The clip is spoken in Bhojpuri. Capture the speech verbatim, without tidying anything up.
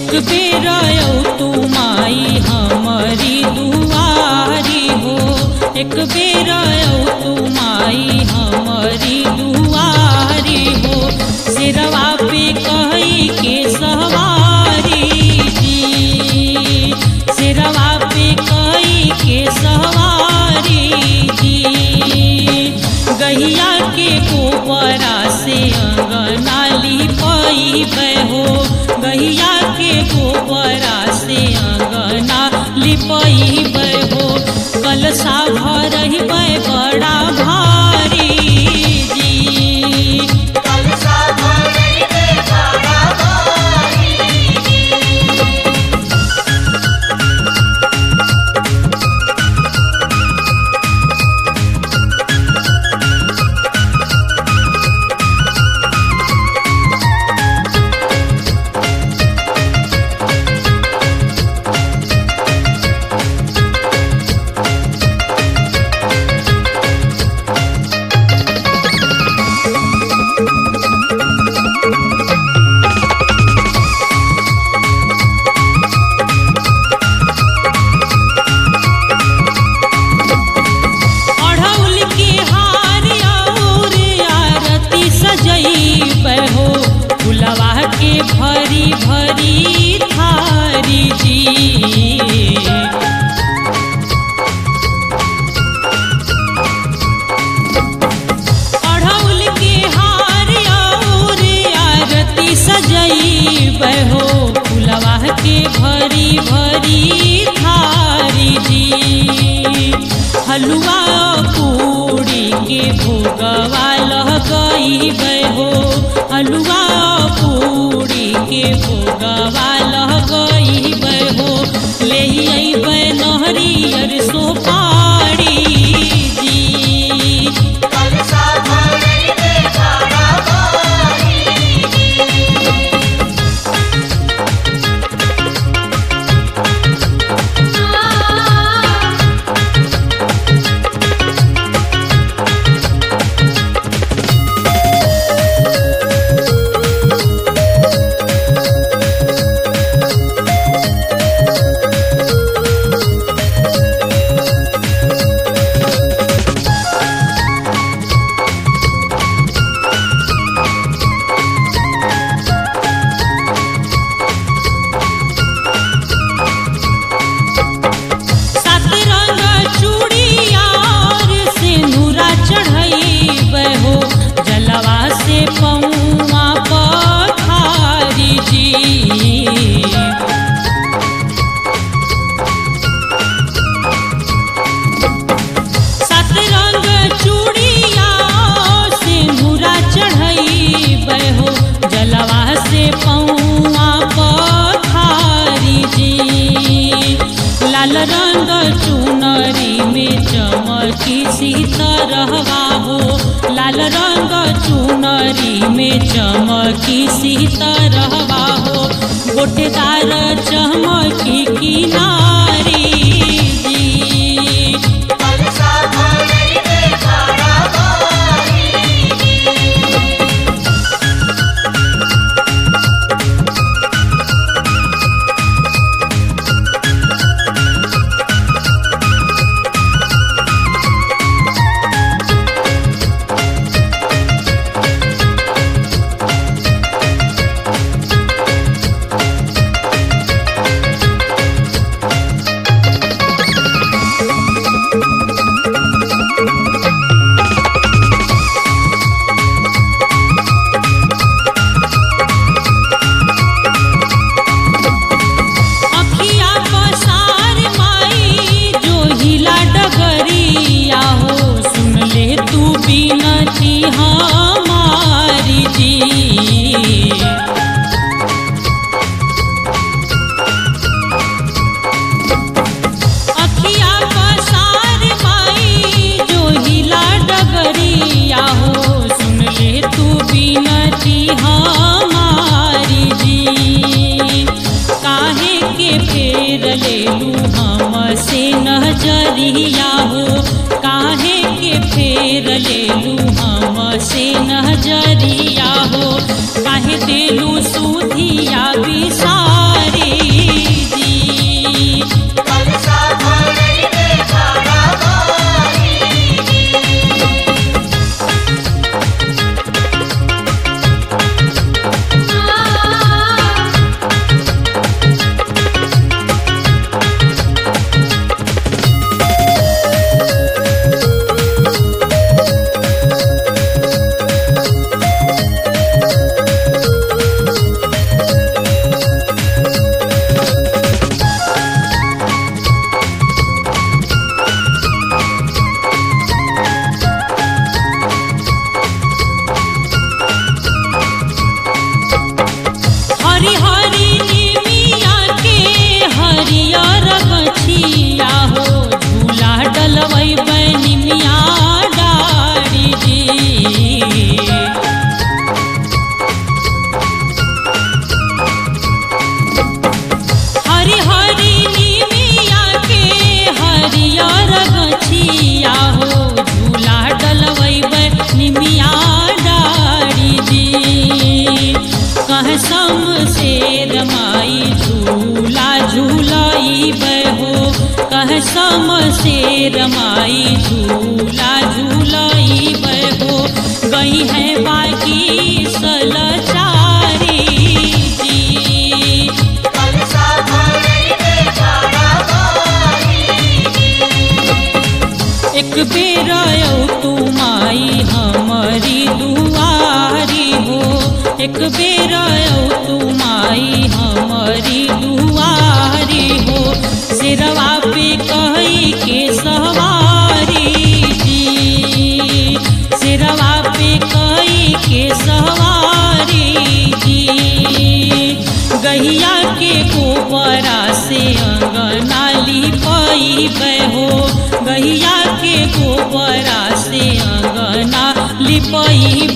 एक बेर औ तू माई हमारी दुआरी हो, एक बेर औ तू माई हमारी दुआरी हो। सिरवा पे कही के सवारी जी, सिरवा पे कही के सवारी जी। गैया के गोबरा से अंगना लिपाई हो, गैया के गोबरा से अंगना लिपाई हो। कलशा भरही बड़ा भारी जी, कलशा भरही बड़ा भारी जी। भरी भरी थारी जी, अढ़ौल के हार और आरती सजई बहो, फुलवा के भरी भरी थारी जी। हलवा पूड़ी के भोगवा लगई बहो, हलवा पूड़ी के भोगवा लगई बहो। ले अइबै नहरियर सोपारी जी, कलशा भरही बड़ा भारी जी। लाल रंग चुनरी में चमकी सीतरहवा हो, लाल रंग चुनरी में चमकी सीतरहवा हो। गोटेदार चमकी किनारी जी, कलशा भरही बड़ा भारी जी। शेर माई झूला झूलई बहो गई है बाकी सलचारी जी। एक बेर तू माई हमारी दुआरी हो, एक बेर तू माई हमारी दुआरी हो, सिरवा पे कही के सवारी जी, सिरवा पे कही के सवारी जी। गैया के गोबरा से अंगना लिपई बहो, गैया के गोबरा से अंगना लिपई